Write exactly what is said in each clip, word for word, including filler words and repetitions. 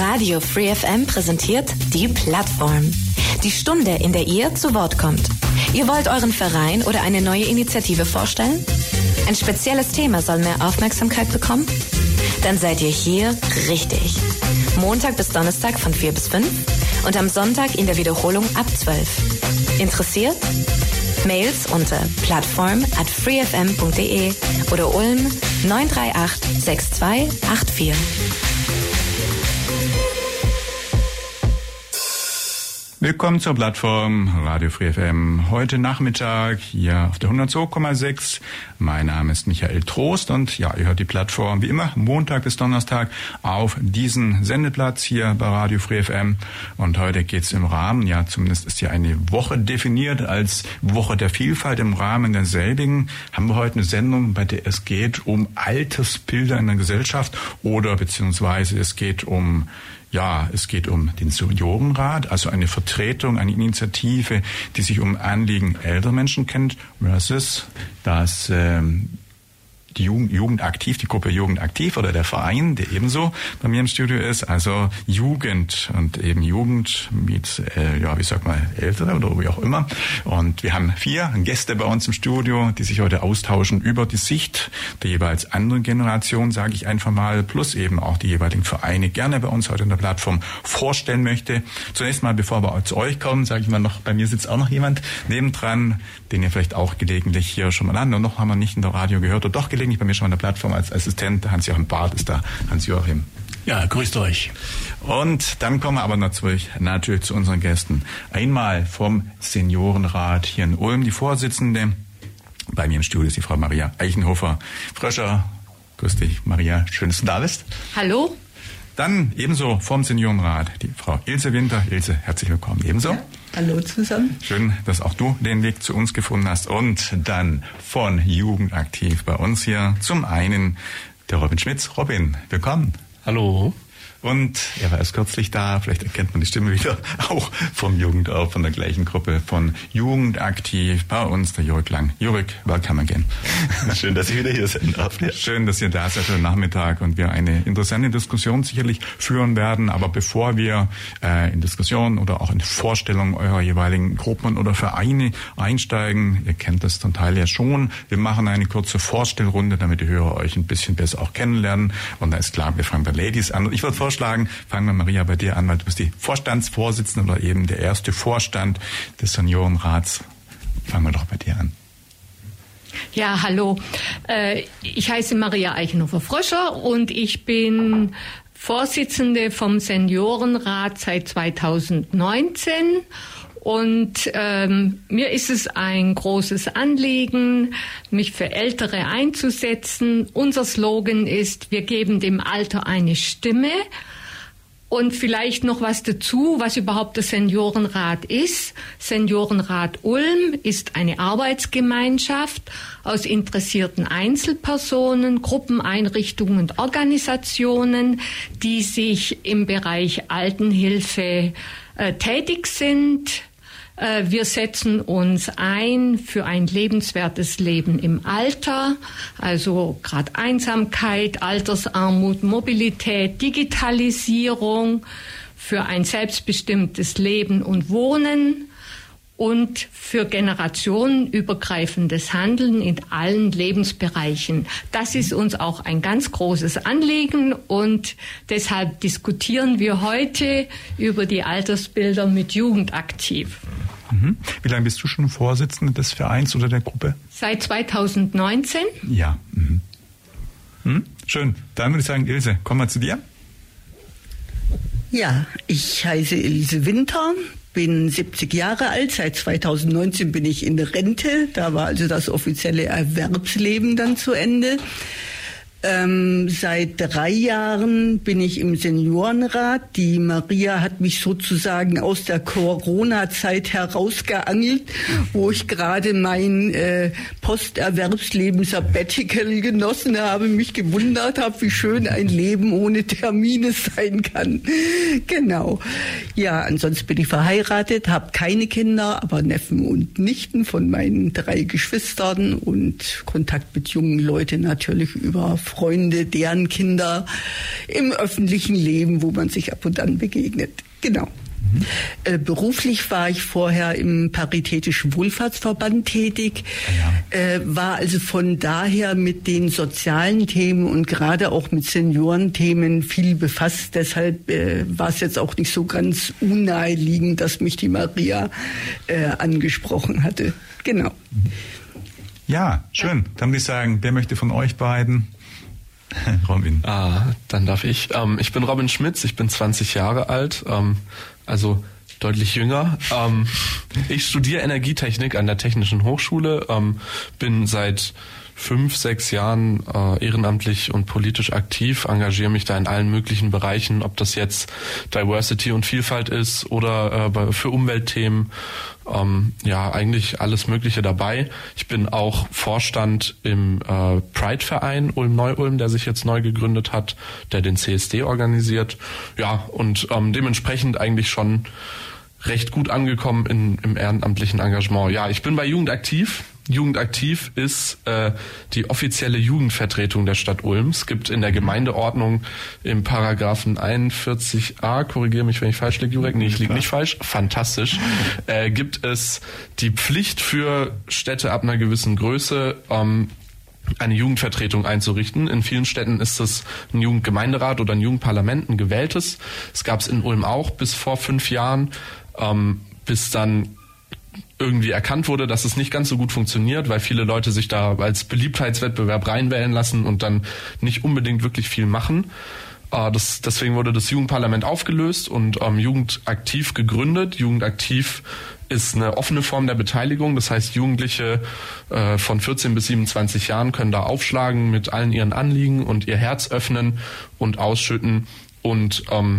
Radio Free F M präsentiert die Plattform. Die Stunde, in der ihr zu Wort kommt. Ihr wollt euren Verein oder eine neue Initiative vorstellen? Ein spezielles Thema soll mehr Aufmerksamkeit bekommen? Dann seid ihr hier richtig. Montag bis Donnerstag von vier bis fünf und am Sonntag in der Wiederholung ab zwölf. Interessiert? Mails unter plattform at freefm.de oder Ulm neun drei acht sechs zwei acht vier. Willkommen zur Plattform Radio Free F M. Heute Nachmittag hier auf der hundertzwei Komma sechs. Mein Name ist Michael Trost und ja, ihr hört die Plattform wie immer Montag bis Donnerstag auf diesen Sendeplatz hier bei Radio Free F M. Und heute geht's im Rahmen, ja zumindest ist hier eine Woche definiert als Woche der Vielfalt. Im Rahmen derselbigen haben wir heute eine Sendung, bei der es geht um Altersbilder in der Gesellschaft oder beziehungsweise es geht um Ja, es geht um den Seniorenrat, also eine Vertretung, eine Initiative, die sich um Anliegen älterer Menschen kennt, versus das ähm, die Jugend, Jugend aktiv, die Gruppe Jugend aktiv oder der Verein, der ebenso bei mir im Studio ist, also Jugend und eben Jugend mit, äh, ja, wie sagt man, Ältere oder wie auch immer. Und wir haben vier Gäste bei uns im Studio, die sich heute austauschen über die Sicht der jeweils anderen Generation, sage ich einfach mal, plus eben auch die jeweiligen Vereine gerne bei uns heute in der Plattform vorstellen möchte. Zunächst mal, bevor wir zu euch kommen, sage ich mal noch, bei mir sitzt auch noch jemand nebendran, den ihr vielleicht auch gelegentlich hier schon mal an und noch haben wir nicht in der Radio gehört oder doch gelegentlich bei mir schon an der Plattform als Assistent. Hans-Joachim Barth ist da. Hans-Joachim. Ja, grüßt euch. Und dann kommen wir aber natürlich, natürlich zu unseren Gästen. Einmal vom Seniorenrat hier in Ulm, die Vorsitzende. Bei mir im Studio ist die Frau Maria Eichenhofer-Fröscher. Grüß dich, Maria. Schön, dass du da bist. Hallo. Dann ebenso vom Seniorenrat die Frau Ilse Winter. Ilse, herzlich willkommen. Ebenso. Ja, hallo zusammen. Schön, dass auch du den Weg zu uns gefunden hast. Und dann von Jugendaktiv bei uns hier zum einen der Robin Schmitz. Robin, willkommen. Hallo. Und er war erst kürzlich da, vielleicht erkennt man die Stimme wieder, auch vom Jugend, auch von der gleichen Gruppe von Jugendaktiv bei uns, der Jörg Lang. Jörg, welcome again. Schön, dass ich wieder hier sein darf. Ja. Schön, dass ihr da seid heute Nachmittag und wir eine interessante Diskussion sicherlich führen werden. Aber bevor wir äh, in Diskussion oder auch in Vorstellung eurer jeweiligen Gruppen oder Vereine einsteigen, ihr kennt das zum Teil ja schon, wir machen eine kurze Vorstellrunde, damit die Hörer euch ein bisschen besser auch kennenlernen. Und da ist klar, wir fangen bei Ladies an. Und ich würde vorschlagen, fangen wir, Maria, bei dir an, weil du bist die Vorstandsvorsitzende oder eben der erste Vorstand des Seniorenrats. Fangen wir doch bei dir an. Ja, hallo. Ich heiße Maria Eichenhofer-Fröscher und ich bin Vorsitzende vom Seniorenrat seit zweitausendneunzehn. Und ähm, mir ist es ein großes Anliegen, mich für Ältere einzusetzen. Unser Slogan ist, wir geben dem Alter eine Stimme. Und vielleicht noch was dazu, was überhaupt der Seniorenrat ist. Seniorenrat Ulm ist eine Arbeitsgemeinschaft aus interessierten Einzelpersonen, Gruppen, Einrichtungen und Organisationen, die sich im Bereich Altenhilfe äh, tätig sind. Wir setzen uns ein für ein lebenswertes Leben im Alter, also gerade Einsamkeit, Altersarmut, Mobilität, Digitalisierung, für ein selbstbestimmtes Leben und Wohnen und für generationenübergreifendes Handeln in allen Lebensbereichen. Das ist uns auch ein ganz großes Anliegen und deshalb diskutieren wir heute über die Altersbilder mit Jugendaktiv. Mhm. Wie lange bist du schon Vorsitzende des Vereins oder der Gruppe? Seit zweitausendneunzehn. Ja. Mhm. Mhm. Schön. Dann würde ich sagen, Ilse, kommen wir zu dir. Ja, ich heiße Ilse Winter, bin siebzig Jahre alt, seit zweitausendneunzehn bin ich in der Rente, da war also das offizielle Erwerbsleben dann zu Ende. Ähm, seit drei Jahren bin ich im Seniorenrat. Die Maria hat mich sozusagen aus der Corona-Zeit herausgeangelt, wo ich gerade mein äh, Posterwerbsleben Sabbatical genossen habe, mich gewundert habe, wie schön ein Leben ohne Termine sein kann. Genau. Ja, ansonsten bin ich verheiratet, habe keine Kinder, aber Neffen und Nichten von meinen drei Geschwistern und Kontakt mit jungen Leuten natürlich über Freunde, deren Kinder im öffentlichen Leben, wo man sich ab und an begegnet. Genau. Mhm. Äh, beruflich war ich vorher im Paritätischen Wohlfahrtsverband tätig, ja. äh, war also von daher mit den sozialen Themen und gerade auch mit Seniorenthemen viel befasst. Deshalb äh, war es jetzt auch nicht so ganz unnaheliegend, dass mich die Maria äh, angesprochen hatte. Genau. Ja, schön. Dann würde ich sagen, wer möchte von euch beiden? Robin. Ah, dann darf ich. Ähm, ich bin Robin Schmitz, ich bin zwanzig Jahre alt, ähm, also deutlich jünger. Ähm, ich studiere Energietechnik an der Technischen Hochschule, ähm, bin seit fünf, sechs Jahren äh, ehrenamtlich und politisch aktiv, engagiere mich da in allen möglichen Bereichen, ob das jetzt Diversity und Vielfalt ist oder äh, für Umweltthemen, ähm, ja, eigentlich alles Mögliche dabei. Ich bin auch Vorstand im äh, Pride-Verein Ulm-Neu-Ulm, der sich jetzt neu gegründet hat, der den C S D organisiert. Ja, und ähm, dementsprechend eigentlich schon recht gut angekommen in, im ehrenamtlichen Engagement. Ja, ich bin bei Jugend aktiv. Jugend aktiv ist äh, die offizielle Jugendvertretung der Stadt Ulm. Es gibt in der Gemeindeordnung im Paragraphen einundvierzig a, korrigiere mich, wenn ich falsch liege, Jurek, nee, ich liege nicht falsch, fantastisch, äh, gibt es die Pflicht für Städte ab einer gewissen Größe, ähm, eine Jugendvertretung einzurichten. In vielen Städten ist es ein Jugendgemeinderat oder ein Jugendparlament, ein gewähltes. Es gab es in Ulm auch bis vor fünf Jahren, ähm, bis dann irgendwie erkannt wurde, dass es nicht ganz so gut funktioniert, weil viele Leute sich da als Beliebtheitswettbewerb reinwählen lassen und dann nicht unbedingt wirklich viel machen. Äh, das, deswegen wurde das Jugendparlament aufgelöst und ähm, Jugendaktiv gegründet. Jugendaktiv ist eine offene Form der Beteiligung. Das heißt, Jugendliche äh, von vierzehn bis siebenundzwanzig Jahren können da aufschlagen mit allen ihren Anliegen und ihr Herz öffnen und ausschütten und ähm,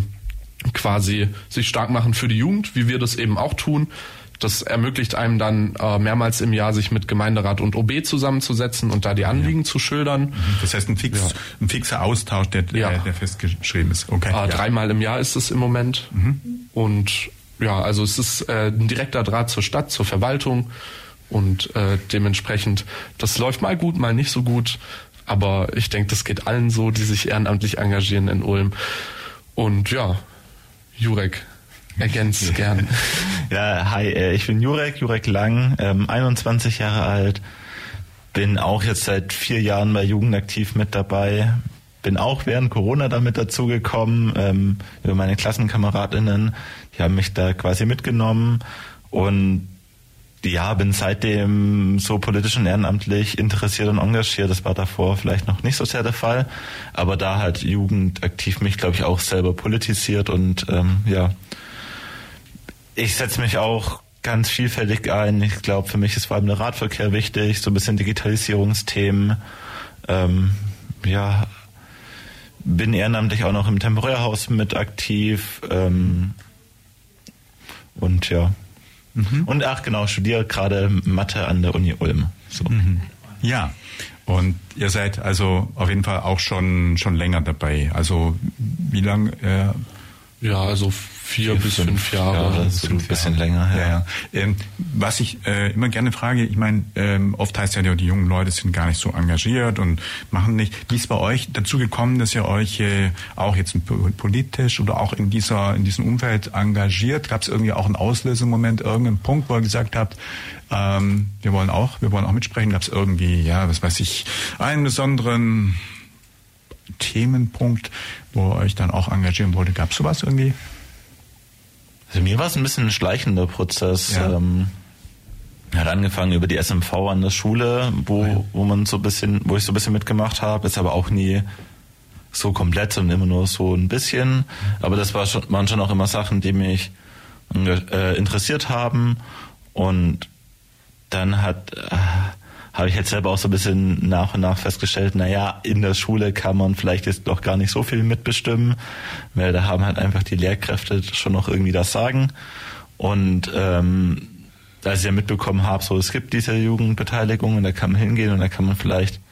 quasi sich stark machen für die Jugend, wie wir das eben auch tun. Das ermöglicht einem dann äh, mehrmals im Jahr, sich mit Gemeinderat und O B zusammenzusetzen und da die Anliegen ja. zu schildern. Das heißt, ein, fix, ja. ein fixer Austausch, der, ja. der, der festgeschrieben ist. Okay. Äh, ja. Dreimal im Jahr ist es im Moment. Mhm. Und ja, also es ist äh, ein direkter Draht zur Stadt, zur Verwaltung und äh, dementsprechend, das läuft mal gut, mal nicht so gut. Aber ich denke, das geht allen so, die sich ehrenamtlich engagieren in Ulm. Und ja, Jurek, ergänzt gern. Ja, hi, ich bin Jurek, Jurek Lang, ähm, einundzwanzig Jahre alt, bin auch jetzt seit vier Jahren bei Jugendaktiv mit dabei, bin auch während Corona damit dazugekommen, ähm, über meine KlassenkameradInnen, die haben mich da quasi mitgenommen und ja, bin seitdem so politisch und ehrenamtlich interessiert und engagiert. Das war davor vielleicht noch nicht so sehr der Fall, aber da hat Jugendaktiv mich, glaube ich, auch selber politisiert und ähm, ja, ich setze mich auch ganz vielfältig ein. Ich glaube, für mich ist vor allem der Radverkehr wichtig, so ein bisschen Digitalisierungsthemen. Ähm, ja, bin ehrenamtlich auch noch im Temporärhaus mit aktiv. Ähm, und ja. Mhm. Und ach genau, studiere gerade Mathe an der Uni Ulm. So. Mhm. Ja, und ihr seid also auf jeden Fall auch schon schon länger dabei. Also wie lange? Äh, ja, also vier, vier bis fünf, fünf Jahre. Jahre so ein bisschen Jahre. länger. Ja. Ja, ja. Ähm, was ich äh, immer gerne frage, ich meine, ähm, oft heißt ja, die jungen Leute sind gar nicht so engagiert und machen nicht. Wie ist bei euch dazu gekommen, dass ihr euch äh, auch jetzt politisch oder auch in dieser in diesem Umfeld engagiert? Gab es irgendwie auch einen Auslösemoment, irgendeinen Punkt, wo ihr gesagt habt, ähm, wir wollen auch, wir wollen auch mitsprechen? Gab es irgendwie, ja, was weiß ich, einen besonderen Themenpunkt, wo ihr euch dann auch engagieren wollte? Gab es sowas irgendwie? Also mir war es ein bisschen ein schleichender Prozess. Ja. Ähm, hat angefangen über die S M V an der Schule, wo, oh ja. wo man so ein bisschen, wo ich so ein bisschen mitgemacht habe, ist aber auch nie so komplett, sondern immer nur so ein bisschen. Aber das war schon, waren schon auch immer Sachen, die mich äh, interessiert haben. Und dann hat äh, habe ich jetzt selber auch so ein bisschen nach und nach festgestellt, naja, in der Schule kann man vielleicht jetzt doch gar nicht so viel mitbestimmen, weil da haben halt einfach die Lehrkräfte schon noch irgendwie das Sagen. Und ähm, als ich ja mitbekommen habe, so es gibt diese Jugendbeteiligung und da kann man hingehen und da kann man vielleicht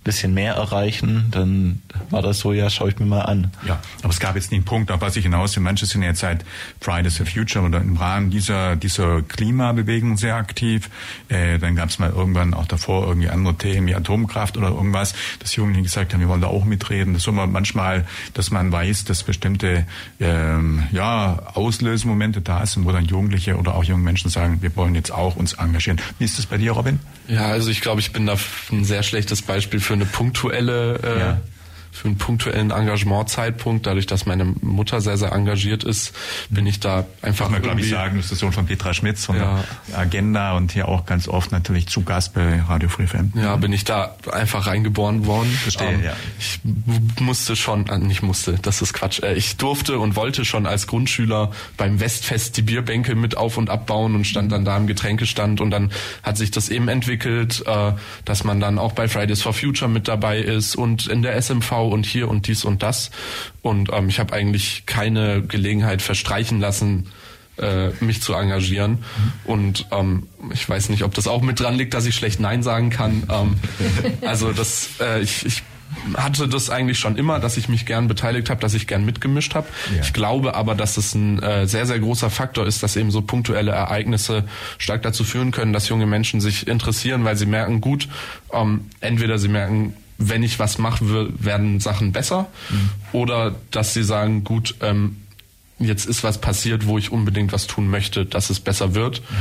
bisschen mehr erreichen, dann war das so, ja, schaue ich mir mal an. Ja, aber es gab jetzt nicht einen Punkt, auf was ich hinaus will. Manche sind jetzt seit Fridays for Future oder im Rahmen dieser dieser Klimabewegung sehr aktiv. Äh, dann gab es mal irgendwann auch davor irgendwie andere Themen wie Atomkraft oder irgendwas, dass Jugendliche gesagt haben, wir wollen da auch mitreden. Das ist immer manchmal, dass man weiß, dass bestimmte ähm, ja Auslösemomente da sind, wo dann Jugendliche oder auch junge Menschen sagen, wir wollen jetzt auch uns engagieren. Wie ist das bei dir, Robin? Ja, also ich glaube, ich bin da ein sehr schlechtes Beispiel für eine punktuelle, äh, ja. für einen punktuellen Engagementzeitpunkt. Dadurch, dass meine Mutter sehr, sehr engagiert ist, bin ich da einfach. Kann man, glaube ich, sagen, das ist der Sohn von Petra Schmitz von ja. der Agenda und hier auch ganz oft natürlich zu Gast bei Radio Free F M. Ja, bin ich da einfach reingeboren worden. Verstehe, ähm, ja. Ich musste schon, äh, nicht musste, das ist Quatsch. Äh, ich durfte und wollte schon als Grundschüler beim Westfest die Bierbänke mit auf- und abbauen und stand dann da im Getränkestand und dann hat sich das eben entwickelt, äh, dass man dann auch bei Fridays for Future mit dabei ist und in der S M V und hier und dies und das. Und ähm, ich habe eigentlich keine Gelegenheit verstreichen lassen, äh, mich zu engagieren. Mhm. Und ähm, ich weiß nicht, ob das auch mit dran liegt, dass ich schlecht Nein sagen kann. Ähm, also das, äh, ich, ich hatte das eigentlich schon immer, dass ich mich gern beteiligt habe, dass ich gern mitgemischt habe. Ja. Ich glaube aber, dass es ein äh, sehr, sehr großer Faktor ist, dass eben so punktuelle Ereignisse stark dazu führen können, dass junge Menschen sich interessieren, weil sie merken, gut, ähm, entweder sie merken, wenn ich was mache, werden Sachen besser. Mhm. Oder dass sie sagen, gut, ähm, jetzt ist was passiert, wo ich unbedingt was tun möchte, dass es besser wird. Ja.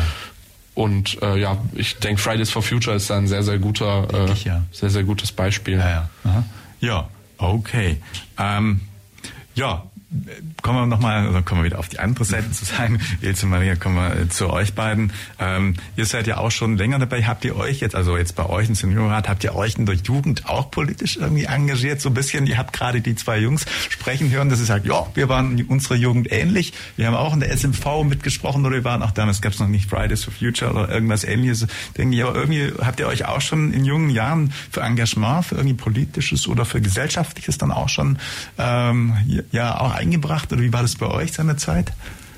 Und äh, ja, ich denke, Fridays for Future ist da ein sehr, sehr guter, äh, ich, ja. sehr, sehr gutes Beispiel. Ja, ja. Aha. Ja, okay. Ähm, ja, kommen wir nochmal, oder kommen wir wieder auf die andere Seite zu sagen. Ilse, Maria, kommen wir zu euch beiden. Ähm, ihr seid ja auch schon länger dabei. Habt ihr euch jetzt, also jetzt bei euch im Seniorenrat, habt ihr euch in der Jugend auch politisch irgendwie engagiert? So ein bisschen, ihr habt gerade die zwei Jungs sprechen hören, dass sie sagen, ja, wir waren in unserer Jugend ähnlich. Wir haben auch in der S M V mitgesprochen oder wir waren auch damals, gab es noch nicht Fridays for Future oder irgendwas Ähnliches, denke ich. Aber irgendwie habt ihr euch auch schon in jungen Jahren für Engagement, für irgendwie politisches oder für gesellschaftliches dann auch schon ähm, ja auch eingebracht, oder wie war das bei euch seinerzeit?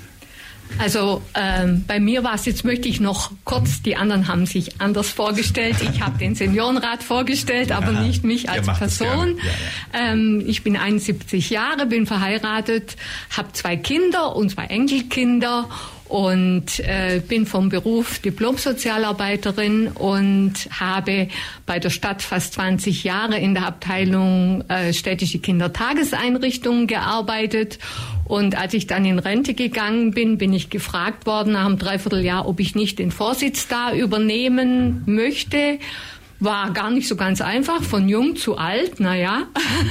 Also ähm, bei mir war es, jetzt möchte ich noch kurz, die anderen haben sich anders vorgestellt. Ich habe den Seniorenrat vorgestellt, aber ja, nicht mich als Person. Ja, ja. Ähm, ich bin einundsiebzig Jahre, bin verheiratet, habe zwei Kinder und zwei Enkelkinder und äh, bin vom Beruf Diplom-Sozialarbeiterin und habe bei der Stadt fast zwanzig Jahre in der Abteilung äh, städtische Kindertageseinrichtungen gearbeitet. Und als ich dann in Rente gegangen bin, bin ich gefragt worden nach einem Dreivierteljahr, ob ich nicht den Vorsitz da übernehmen möchte. War gar nicht so ganz einfach, von jung zu alt, naja.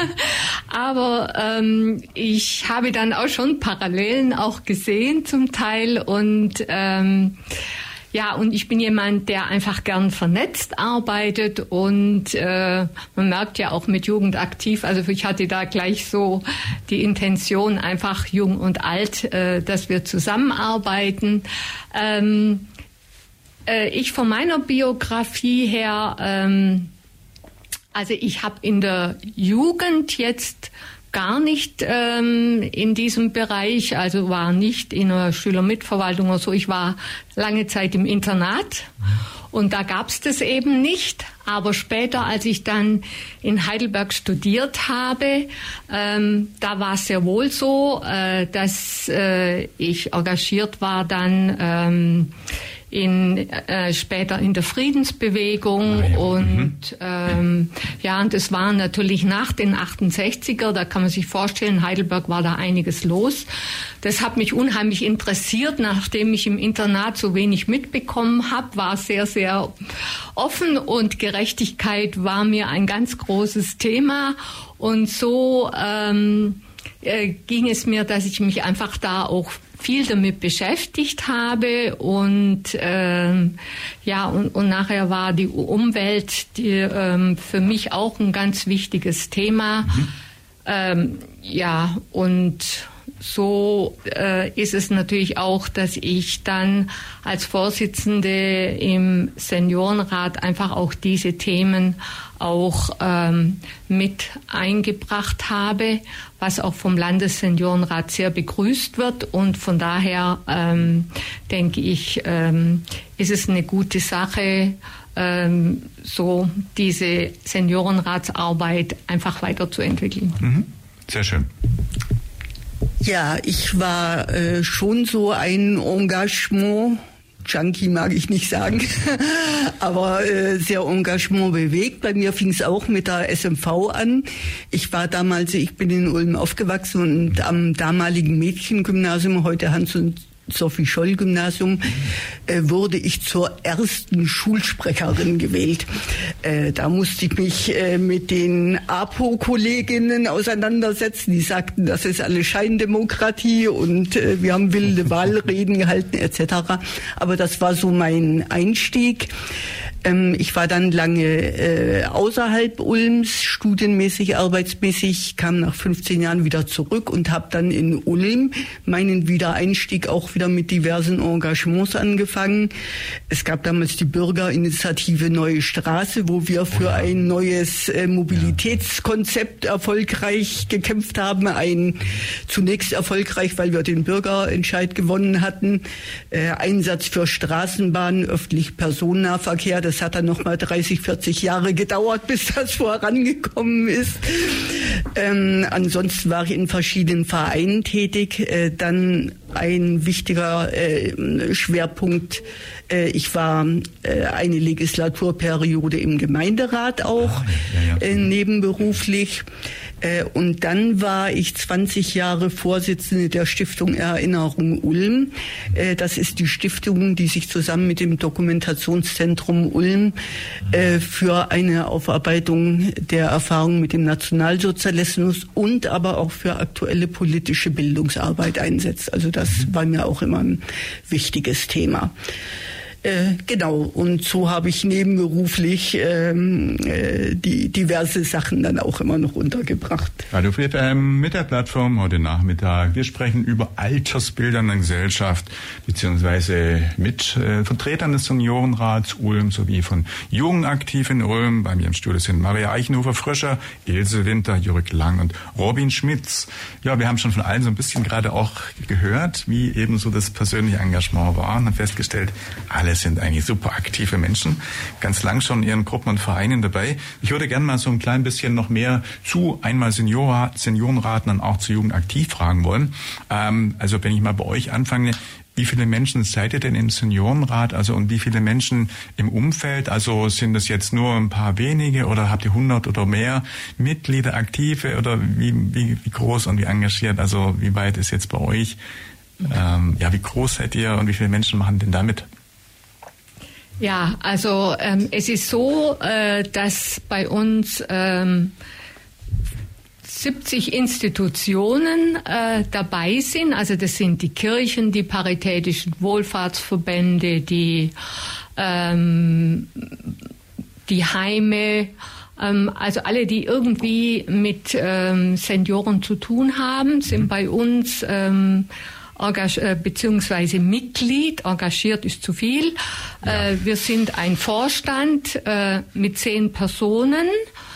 Aber ähm, ich habe dann auch schon Parallelen auch gesehen zum Teil und ähm, ja, und ich bin jemand, der einfach gern vernetzt arbeitet und äh, man merkt ja auch mit Jugend aktiv, also ich hatte da gleich so die Intention, einfach jung und alt, äh, dass wir zusammenarbeiten. Ähm, äh, ich von meiner Biografie her, ähm, also ich habe in der Jugend jetzt gar nicht ähm, in diesem Bereich, also war nicht in einer Schülermitverwaltung oder so. Ich war lange Zeit im Internat und da gab's das eben nicht. Aber später, als ich dann in Heidelberg studiert habe, ähm, da war es sehr wohl so, äh, dass äh, ich engagiert war dann ähm, in äh, später in der Friedensbewegung. Ah, ja. und mhm. ähm, ja, und das war natürlich nach den achtundsechziger, da kann man sich vorstellen, in Heidelberg war da einiges los. Das hat mich unheimlich interessiert, nachdem ich im Internat so wenig mitbekommen habe, war sehr, sehr offen und Gerechtigkeit war mir ein ganz großes Thema und so ähm, äh, ging es mir, dass ich mich einfach da auch viel damit beschäftigt habe und ähm, ja und, und nachher war die Umwelt die, ähm, für mich auch ein ganz wichtiges Thema. Mhm. Ähm, ja und so äh, ist es natürlich auch, dass ich dann als Vorsitzende im Seniorenrat einfach auch diese Themen auch ähm, mit eingebracht habe, was auch vom Landesseniorenrat sehr begrüßt wird. Und von daher ähm, denke ich, ähm, ist es eine gute Sache, ähm, so diese Seniorenratsarbeit einfach weiterzuentwickeln. Mhm. Sehr schön. Ja, ich war äh, schon so ein Engagement, Junkie mag ich nicht sagen, aber äh, sehr Engagement bewegt. Bei mir fing es auch mit der S M V an. Ich war damals, ich bin in Ulm aufgewachsen und am damaligen Mädchengymnasium, heute Hans- und Sophie-Scholl-Gymnasium, äh, wurde ich zur ersten Schulsprecherin gewählt. Äh, da musste ich mich äh, mit den A P O-Kolleginnen auseinandersetzen. Die sagten, das ist alle Scheindemokratie und äh, wir haben wilde Wahlreden gehalten et cetera. Aber das war so mein Einstieg. Ähm, ich war dann lange äh, außerhalb Ulms, studienmäßig, arbeitsmäßig, kam nach fünfzehn Jahren wieder zurück und habe dann in Ulm meinen Wiedereinstieg auch wieder mit diversen Engagements angefangen. Es gab damals die Bürgerinitiative Neue Straße, wo wir für oh ja. ein neues äh, Mobilitätskonzept erfolgreich gekämpft haben. Ein zunächst erfolgreich, weil wir den Bürgerentscheid gewonnen hatten. Äh, Einsatz für Straßenbahnen, öffentlich Personennahverkehr. Das hat dann noch mal dreißig, vierzig Jahre gedauert, bis das vorangekommen ist. Ähm, ansonsten war ich in verschiedenen Vereinen tätig. Äh, dann ein wichtiger äh, Schwerpunkt. Äh, ich war äh, eine Legislaturperiode im Gemeinderat auch, ah, ja, ja. Äh, nebenberuflich. Äh, und dann war ich zwanzig Jahre Vorsitzende der Stiftung Erinnerung Ulm. Äh, das ist die Stiftung, die sich zusammen mit dem Dokumentationszentrum Ulm äh, für eine Aufarbeitung der Erfahrungen mit dem Nationalsozialismus und aber auch für aktuelle politische Bildungsarbeit einsetzt. Also das war mir auch immer ein wichtiges Thema. Äh, genau, und so habe ich nebenberuflich ähm, äh, die diverse Sachen dann auch immer noch untergebracht. Radio Free F M mit der Plattform heute Nachmittag. Wir sprechen über Altersbilder in der Gesellschaft, beziehungsweise mit äh, Vertretern des Seniorenrats Ulm sowie von Jugendaktiv in Ulm. Bei mir im Studio sind Maria Eichenhofer-Fröscher, Ilse Winter, Jürg Lang und Robin Schmitz. Ja, wir haben schon von allen so ein bisschen gerade auch gehört, wie eben so das persönliche Engagement war und haben festgestellt, alle sind eigentlich super aktive Menschen, ganz lang schon in ihren Gruppen und Vereinen dabei. Ich würde gerne mal so ein klein bisschen noch mehr zu einmal Senior, Seniorenrat und auch zu Jugendaktiv fragen wollen. Ähm, also wenn ich mal bei euch anfange, wie viele Menschen seid ihr denn im Seniorenrat? Also und wie viele Menschen im Umfeld? Also sind das jetzt nur ein paar wenige oder habt ihr hundert oder mehr Mitglieder, Aktive oder wie, wie, wie groß und wie engagiert? Also wie weit ist jetzt bei euch? Ähm, ja, wie groß seid ihr und wie viele Menschen machen denn damit? Ja, also ähm, es ist so, äh, dass bei uns ähm, siebzig Institutionen äh, dabei sind. Also das sind die Kirchen, die paritätischen Wohlfahrtsverbände, die ähm, die Heime, ähm, also alle, die irgendwie mit ähm, Senioren zu tun haben, sind bei uns ähm, beziehungsweise Mitglied, engagiert ist zu viel. Ja. Äh, wir sind ein Vorstand äh, mit zehn Personen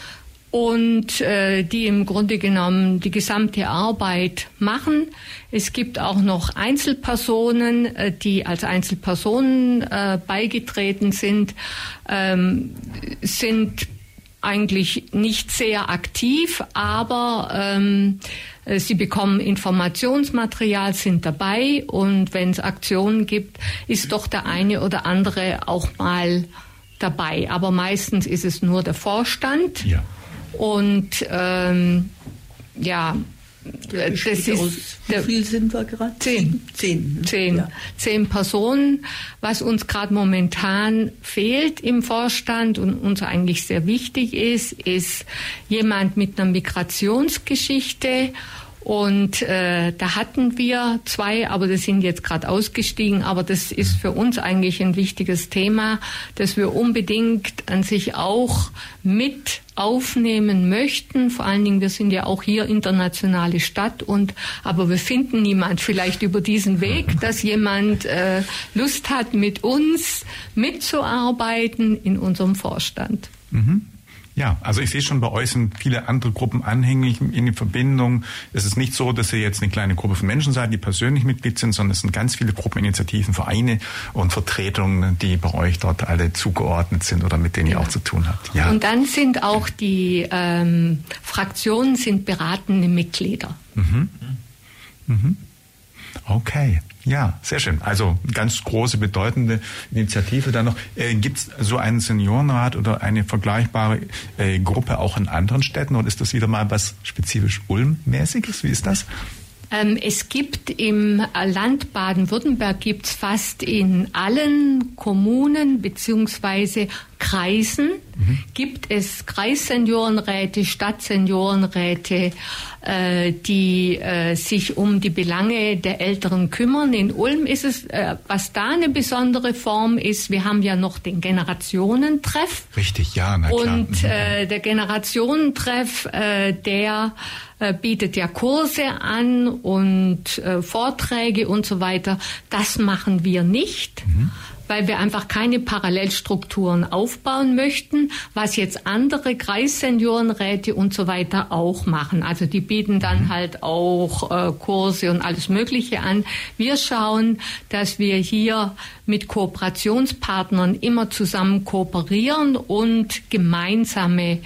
und äh, die im Grunde genommen die gesamte Arbeit machen. Es gibt auch noch Einzelpersonen, äh, die als Einzelpersonen äh, beigetreten sind, ähm, sind eigentlich nicht sehr aktiv, aber ähm, sie bekommen Informationsmaterial, sind dabei und wenn es Aktionen gibt, ist doch der eine oder andere auch mal dabei. Aber meistens ist es nur der Vorstand. Ja. Und ähm, ja, Ja, das ist, aus, wie viel sind wir gerade? Zehn. Zehn. Zehn. Ja. Zehn Personen. Was uns gerade momentan fehlt im Vorstand und uns eigentlich sehr wichtig ist, ist jemand mit einer Migrationsgeschichte. Und äh, da hatten wir zwei, aber das sind jetzt gerade ausgestiegen. Aber das ist für uns eigentlich ein wichtiges Thema, dass wir unbedingt an sich auch mit aufnehmen möchten. Vor allen Dingen, wir sind ja auch hier internationale Stadt, und aber wir finden niemand vielleicht über diesen Weg, dass jemand äh, Lust hat, mit uns mitzuarbeiten in unserem Vorstand. Mhm. Ja, also ich sehe schon, bei euch sind viele andere Gruppen anhängig in die Verbindung. Es ist nicht so, dass ihr jetzt eine kleine Gruppe von Menschen seid, die persönlich Mitglied sind, sondern es sind ganz viele Gruppeninitiativen, Vereine und Vertretungen, die bei euch dort alle zugeordnet sind oder mit denen ihr ja. auch zu tun habt. Ja. Und dann sind auch die ähm, Fraktionen sind beratende Mitglieder. Mhm. Mhm. Okay. Ja, sehr schön. Also ganz große, bedeutende Initiative da noch. Äh, Gibt es so einen Seniorenrat oder eine vergleichbare äh, Gruppe auch in anderen Städten oder ist das wieder mal was spezifisch Ulm-mäßiges? Wie ist das? Ähm, es gibt im Land Baden-Württemberg gibt's fast in allen Kommunen beziehungsweise Kreisen mhm. gibt es Kreisseniorenräte, Stadtseniorenräte, äh, die äh, sich um die Belange der Älteren kümmern. In Ulm ist es, äh, was da eine besondere Form ist, wir haben ja noch den Generationentreff. Richtig, ja, na klar. Und äh, der Generationentreff, äh, der äh, bietet ja Kurse an und äh, Vorträge und so weiter. Das machen wir nicht. Mhm. Weil wir einfach keine Parallelstrukturen aufbauen möchten, was jetzt andere Kreisseniorenräte und so weiter auch machen. Also die bieten dann halt auch äh, Kurse und alles Mögliche an. Wir schauen, dass wir hier mit Kooperationspartnern immer zusammen kooperieren und gemeinsame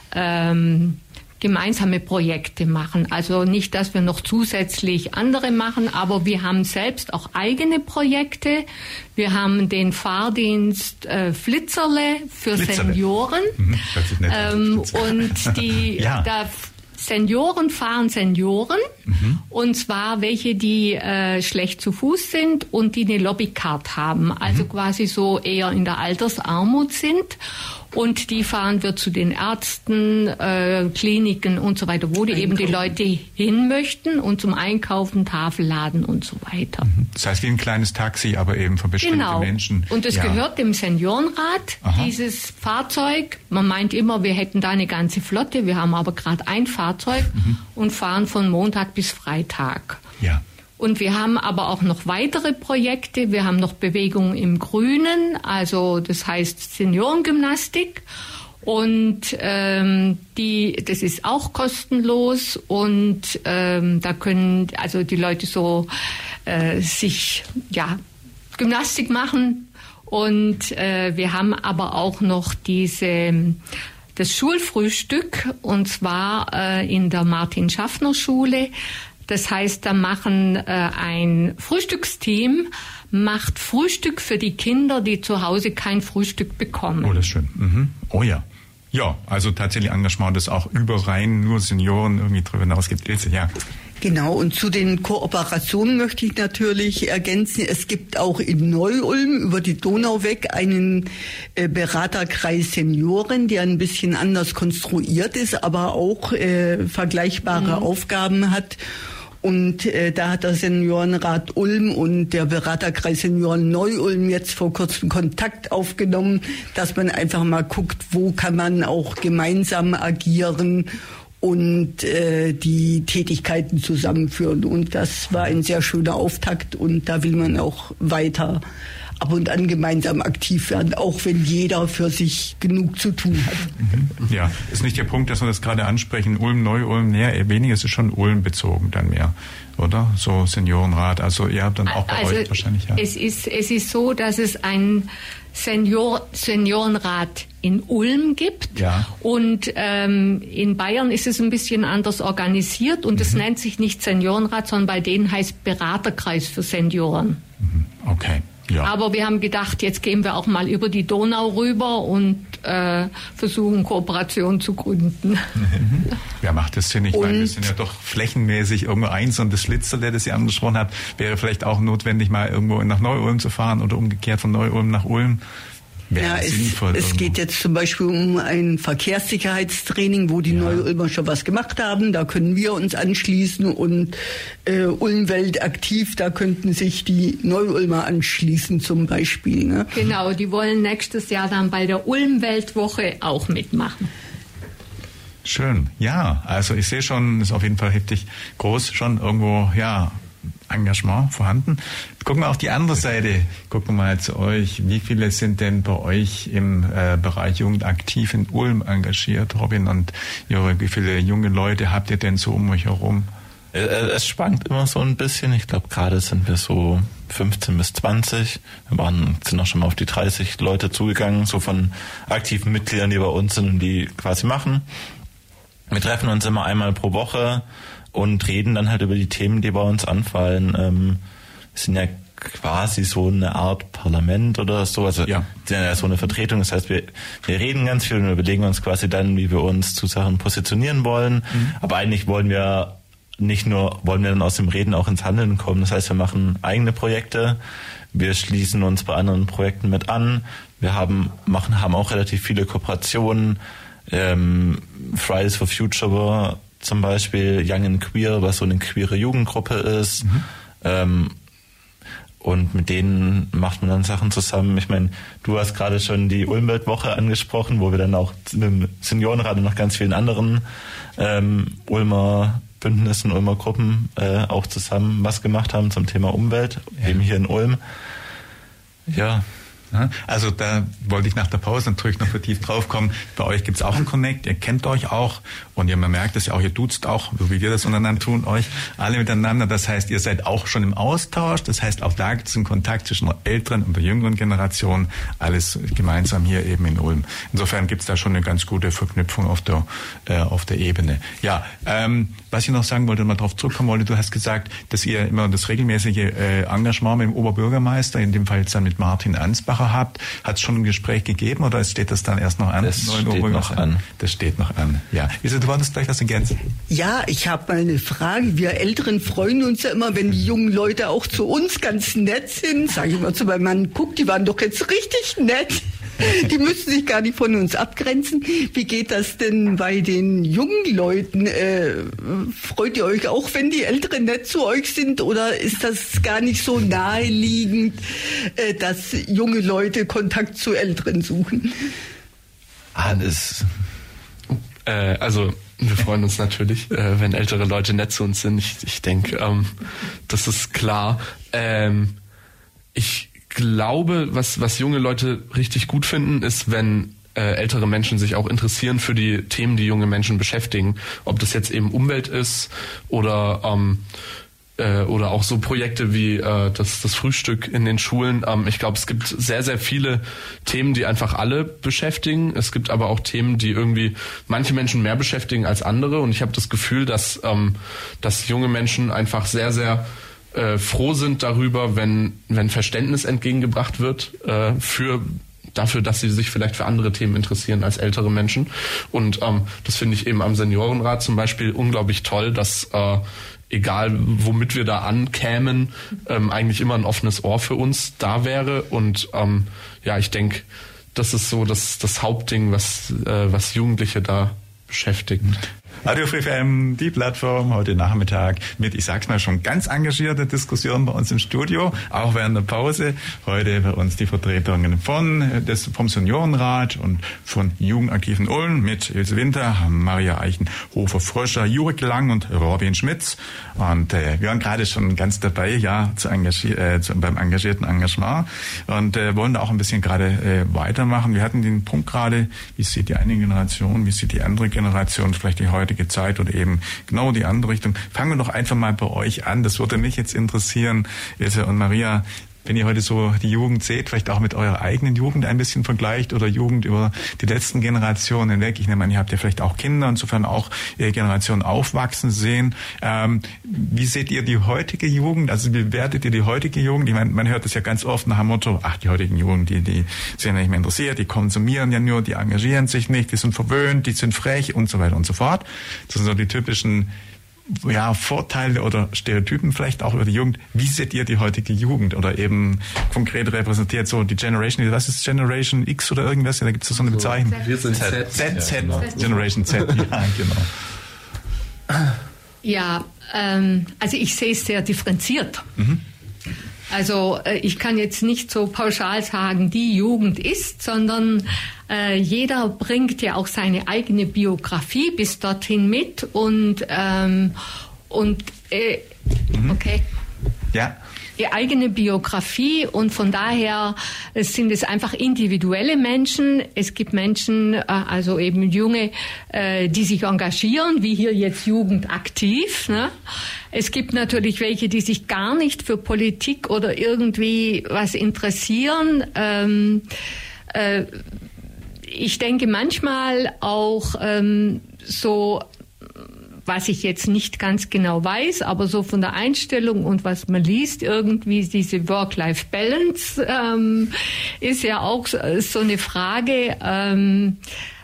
ähm, gemeinsame Projekte machen. Also nicht, dass wir noch zusätzlich andere machen, aber wir haben selbst auch eigene Projekte. Wir haben den Fahrdienst äh, Flitzerle für Flitzerle. Senioren. Mhm, hört sich nett an. Ähm, und die ja. da Senioren fahren Senioren, mhm. und zwar welche, die äh, schlecht zu Fuß sind und die eine Lobbycard haben, also mhm. quasi so eher in der Altersarmut sind. Und die fahren wir zu den Ärzten, äh, Kliniken und so weiter, wo die Einkaufen. eben die Leute hin möchten und zum Einkaufen, Tafelladen und so weiter. Das heißt wie ein kleines Taxi, aber eben für bestimmte genau. Menschen. Und es ja. gehört dem Seniorenrat, Aha. dieses Fahrzeug. Man meint immer, wir hätten da eine ganze Flotte. Wir haben aber gerade ein Fahrzeug mhm. und fahren von Montag bis Freitag. Ja. Und wir haben aber auch noch weitere Projekte. Wir haben noch Bewegung im Grünen, also das heißt Seniorengymnastik. Und ähm, die, das ist auch kostenlos. Und ähm, da können also die Leute so äh, sich ja Gymnastik machen. Und äh, wir haben aber auch noch diese das Schulfrühstück, und zwar äh, in der Martin-Schaffner-Schule. Das heißt, da machen äh, ein Frühstücksteam, macht Frühstück für die Kinder, die zu Hause kein Frühstück bekommen. Oh, das ist schön. Mhm. Oh ja. Ja, also tatsächlich Engagement, das auch über rein nur Senioren irgendwie drüber hinaus gibt. Ja. Genau, und zu den Kooperationen möchte ich natürlich ergänzen, es gibt auch in Neu-Ulm über die Donau weg einen äh, Beraterkreis Senioren, der ein bisschen anders konstruiert ist, aber auch äh, vergleichbare mhm. Aufgaben hat. Und äh, da hat der Seniorenrat Ulm und der Beraterkreis Senioren Neu-Ulm jetzt vor kurzem Kontakt aufgenommen, dass man einfach mal guckt, wo kann man auch gemeinsam agieren und äh, die Tätigkeiten zusammenführen. Und das war ein sehr schöner Auftakt und da will man auch weiter ab und an gemeinsam aktiv werden, auch wenn jeder für sich genug zu tun hat. Ja, ist nicht der Punkt, dass wir das gerade ansprechen, Ulm, Neu-Ulm, näher, eher weniger, es ist schon Ulm bezogen dann mehr, oder? So Seniorenrat, also ihr habt dann auch bei also euch wahrscheinlich, ja. Es ist, es ist so, dass es ein Senior, Seniorenrat in Ulm gibt. Ja. Und ähm, in Bayern ist es ein bisschen anders organisiert und es mhm. nennt sich nicht Seniorenrat, sondern bei denen heißt Beraterkreis für Senioren. Mhm. Okay. Ja. Aber wir haben gedacht, jetzt gehen wir auch mal über die Donau rüber und äh, versuchen, Kooperation zu gründen. Wer macht das denn nicht? Weil wir sind ja doch flächenmäßig irgendwo eins und das Flitzerle, das ihr angesprochen habt, wäre vielleicht auch notwendig, mal irgendwo nach Neu-Ulm zu fahren oder umgekehrt von Neu-Ulm nach Ulm. Ja, es, es geht jetzt zum Beispiel um ein Verkehrssicherheitstraining, wo die ja. Neu-Ulmer schon was gemacht haben. Da können wir uns anschließen und äh, Ulmwelt aktiv, da könnten sich die Neu-Ulmer anschließen zum Beispiel. Ne? Genau, die wollen nächstes Jahr dann bei der Ulmweltwoche auch mitmachen. Schön, ja, also ich sehe schon, ist auf jeden Fall heftig groß, schon irgendwo, ja, Engagement vorhanden. Gucken wir auf die andere Seite, gucken wir mal zu euch. Wie viele sind denn bei euch im äh, Bereich Jugend aktiv in Ulm engagiert, Robin und Jörg? Wie viele junge Leute habt ihr denn so um euch herum? Es schwankt immer so ein bisschen. Ich glaube, gerade sind wir so fünfzehn bis zwanzig. Wir waren, sind auch schon mal auf die dreißig Leute zugegangen, so von aktiven Mitgliedern, die bei uns sind und die quasi machen. Wir treffen uns immer einmal pro Woche und reden dann halt über die Themen, die bei uns anfallen. Ähm, wir sind ja quasi so eine Art Parlament oder so, also ja. ja so eine Vertretung. Das heißt, wir, wir reden ganz viel und überlegen uns quasi dann, wie wir uns zu Sachen positionieren wollen. Mhm. Aber eigentlich wollen wir nicht nur, wollen wir dann aus dem Reden auch ins Handeln kommen. Das heißt, wir machen eigene Projekte, wir schließen uns bei anderen Projekten mit an. Wir haben, machen, haben auch relativ viele Kooperationen. Ähm, Fridays for Future zum Beispiel, Young and Queer, was so eine queere Jugendgruppe ist. Mhm. Ähm, und mit denen macht man dann Sachen zusammen. Ich meine, du hast gerade schon die Ulmweltwoche angesprochen, wo wir dann auch mit dem Seniorenrat und noch ganz vielen anderen ähm, Ulmer Bündnissen, Ulmer Gruppen äh, auch zusammen was gemacht haben zum Thema Umwelt, ja. eben hier in Ulm. Ja. Also da wollte ich nach der Pause natürlich noch vertieft draufkommen. Bei euch gibt es auch einen Connect, ihr kennt euch auch und ihr merkt das ja auch, ihr duzt auch, so wie wir das untereinander tun, euch alle miteinander. Das heißt, ihr seid auch schon im Austausch. Das heißt, auch da gibt es einen Kontakt zwischen der älteren und der jüngeren Generation. Alles gemeinsam hier eben in Ulm. Insofern gibt es da schon eine ganz gute Verknüpfung auf der, äh, auf der Ebene. Ja, ähm, was ich noch sagen wollte, mal darauf zurückkommen wollte, du hast gesagt, dass ihr immer das regelmäßige äh, Engagement mit dem Oberbürgermeister, in dem Fall jetzt dann mit Martin Ansbacher, habt. Hat es schon ein Gespräch gegeben oder steht das dann erst noch an? Das steht noch an. Das steht noch an, ja. Wieso, du wolltest gleich was ergänzen? Ja, ich habe mal eine Frage. Wir Älteren freuen uns ja immer, wenn die jungen Leute auch zu uns ganz nett sind. Sag ich mal zu meinem Mann, guck, die waren doch jetzt richtig nett. Die müssen sich gar nicht von uns abgrenzen. Wie geht das denn bei den jungen Leuten? Äh, freut ihr euch auch, wenn die Älteren nett zu euch sind? Oder ist das gar nicht so naheliegend, äh, dass junge Leute Kontakt zu Älteren suchen? Alles. Äh, also wir freuen uns natürlich, äh, wenn ältere Leute nett zu uns sind. Ich, ich denke, ähm, das ist klar. Ähm, ich glaube, was, was junge Leute richtig gut finden, ist, wenn äh, ältere Menschen sich auch interessieren für die Themen, die junge Menschen beschäftigen. Ob das jetzt eben Umwelt ist oder ähm, äh, oder auch so Projekte wie äh, das, das Frühstück in den Schulen. Ähm, ich glaube, es gibt sehr, sehr viele Themen, die einfach alle beschäftigen. Es gibt aber auch Themen, die irgendwie manche Menschen mehr beschäftigen als andere. Und ich habe das Gefühl, dass, ähm, dass junge Menschen einfach sehr, sehr Äh, froh sind darüber, wenn wenn Verständnis entgegengebracht wird äh, für dafür, dass sie sich vielleicht für andere Themen interessieren als ältere Menschen. Und ähm, das finde ich eben am Seniorenrat zum Beispiel unglaublich toll, dass äh, egal womit wir da ankämen, ähm, eigentlich immer ein offenes Ohr für uns da wäre. Und ähm, ja, ich denke, das ist so das das Hauptding, was äh, was Jugendliche da beschäftigt. Radio Free F M, die Plattform, heute Nachmittag mit, ich sag's mal, schon ganz engagierte Diskussionen bei uns im Studio, auch während der Pause. Heute bei uns die Vertretungen von des, vom Seniorenrat und von Jugendaktiven Ulm mit Ilse Winter, Maria Eichenhofer-Fröscher, Jurek Lang und Robin Schmitz. Und äh, wir waren gerade schon ganz dabei, ja, zu engagier, äh, zu, beim engagierten Engagement und äh, wollen da auch ein bisschen gerade äh, weitermachen. Wir hatten den Punkt gerade, wie sieht die eine Generation, wie sieht die andere Generation, vielleicht die heutige Zeit oder eben genau die andere Richtung. Fangen wir doch einfach mal bei euch an. Das würde mich jetzt interessieren, Ilse und Maria, wenn ihr heute so die Jugend seht, vielleicht auch mit eurer eigenen Jugend ein bisschen vergleicht oder Jugend über die letzten Generationen hinweg. Ich nehme an, ihr habt ja vielleicht auch Kinder, insofern auch ihre Generation aufwachsen sehen. Ähm, wie seht ihr die heutige Jugend? Also wie bewertet ihr die heutige Jugend? Ich meine, man hört das ja ganz oft nach dem Motto, ach, die heutigen Jugend, die, die sind ja nicht mehr interessiert, die konsumieren ja nur, die engagieren sich nicht, die sind verwöhnt, die sind frech und so weiter und so fort. Das sind so die typischen ja, Vorteile oder Stereotypen vielleicht auch über die Jugend. Wie seht ihr die heutige Jugend oder eben konkret repräsentiert so die Generation, was ist Generation X oder irgendwas? Ja, da gibt es so eine Bezeichnung. Wir sind Z. Z, Z, ja, genau. Generation Z, ja, genau. Ja, ähm, also ich sehe es sehr differenziert. Mhm. Also äh, ich kann jetzt nicht so pauschal sagen, die Jugend ist, sondern äh, jeder bringt ja auch seine eigene Biografie bis dorthin mit und ähm, und äh, okay. Ja. Die eigene Biografie und von daher sind es einfach individuelle Menschen. Es gibt Menschen, also eben Junge, die sich engagieren, wie hier jetzt Jugendaktiv. Ne? Es gibt natürlich welche, die sich gar nicht für Politik oder irgendwie was interessieren. Ähm, äh, ich denke manchmal auch ähm, so, was ich jetzt nicht ganz genau weiß, aber so von der Einstellung und was man liest, irgendwie diese Work-Life-Balance ähm, ist ja auch so, so eine Frage, ähm,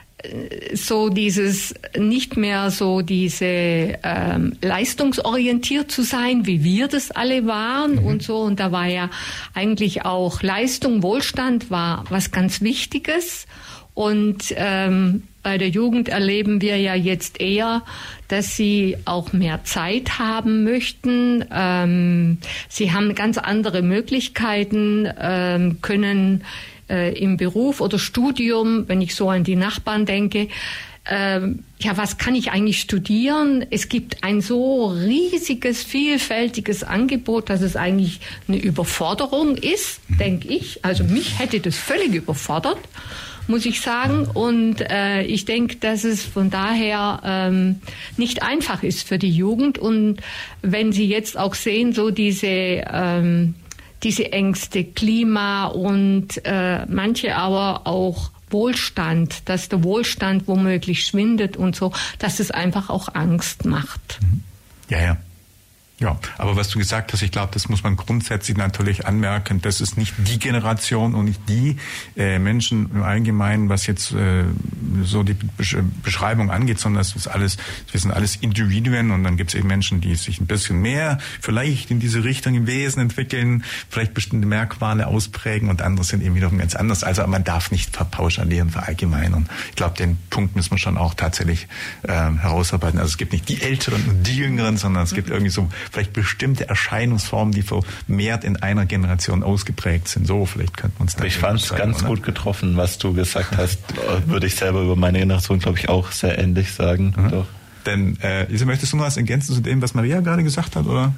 so dieses nicht mehr so diese ähm, leistungsorientiert zu sein, wie wir das alle waren mhm. und so. Und da war ja eigentlich auch Leistung, Wohlstand war was ganz Wichtiges. Und ähm, bei der Jugend erleben wir ja jetzt eher, dass sie auch mehr Zeit haben möchten. Ähm, sie haben ganz andere Möglichkeiten, ähm, können äh, im Beruf oder Studium, wenn ich so an die Nachbarn denke, ähm, ja, was kann ich eigentlich studieren? Es gibt ein so riesiges, vielfältiges Angebot, dass es eigentlich eine Überforderung ist, denke ich. Also mich hätte das völlig überfordert, muss ich sagen. Und äh, ich denke, dass es von daher ähm, nicht einfach ist für die Jugend. Und wenn Sie jetzt auch sehen, so diese, ähm, diese Ängste, Klima und äh, manche aber auch Wohlstand, dass der Wohlstand womöglich schwindet und so, dass es einfach auch Angst macht. Ja, ja. Ja, aber was du gesagt hast, ich glaube, das muss man grundsätzlich natürlich anmerken, das ist nicht die Generation und nicht die äh, Menschen im Allgemeinen, was jetzt äh, so die Besch- Beschreibung angeht, sondern das ist alles, wir sind alles Individuen und dann gibt es eben Menschen, die sich ein bisschen mehr vielleicht in diese Richtung im Wesen entwickeln, vielleicht bestimmte Merkmale ausprägen und andere sind eben wiederum ganz anders. Also man darf nicht verpauschalieren, verallgemeinern. Und ich glaube, den Punkt müssen wir schon auch tatsächlich äh, herausarbeiten. Also es gibt nicht die Älteren und die Jüngeren, sondern es gibt irgendwie so vielleicht bestimmte Erscheinungsformen, die vermehrt in einer Generation ausgeprägt sind. So, vielleicht könnte man es da. Ich fand es ganz oder? gut getroffen, was du gesagt hast. Würde ich selber über meine Generation, glaube ich, auch sehr ähnlich sagen. Mhm. Doch. Denn, äh, Isa, möchtest du noch was ergänzen zu dem, was Maria gerade gesagt hat, oder?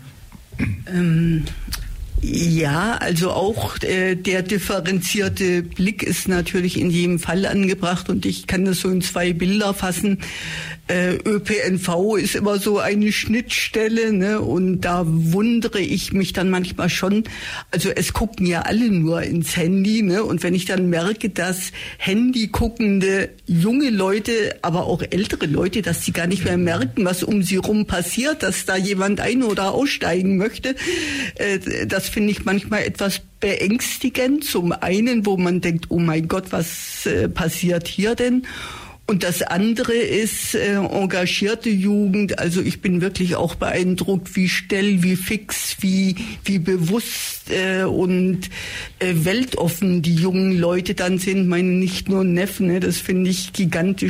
Ähm, ja, also auch äh, der differenzierte Blick ist natürlich in jedem Fall angebracht und ich kann das so in zwei Bilder fassen. Äh, Ö P N V ist immer so eine Schnittstelle, ne? Und da wundere ich mich dann manchmal schon. Also es gucken ja alle nur ins Handy, ne? Und wenn ich dann merke, dass Handy guckende junge Leute, aber auch ältere Leute, dass die gar nicht mehr merken, was um sie rum passiert, dass da jemand ein- oder aussteigen möchte, äh, das finde ich manchmal etwas beängstigend. Zum einen, wo man denkt, oh mein Gott, was äh, passiert hier denn? Und das andere ist äh, engagierte Jugend. Also ich bin wirklich auch beeindruckt, wie schnell, wie fix, wie wie bewusst äh, und äh, weltoffen die jungen Leute dann sind. Meine nicht nur Neffen, ne, das finde ich gigantisch.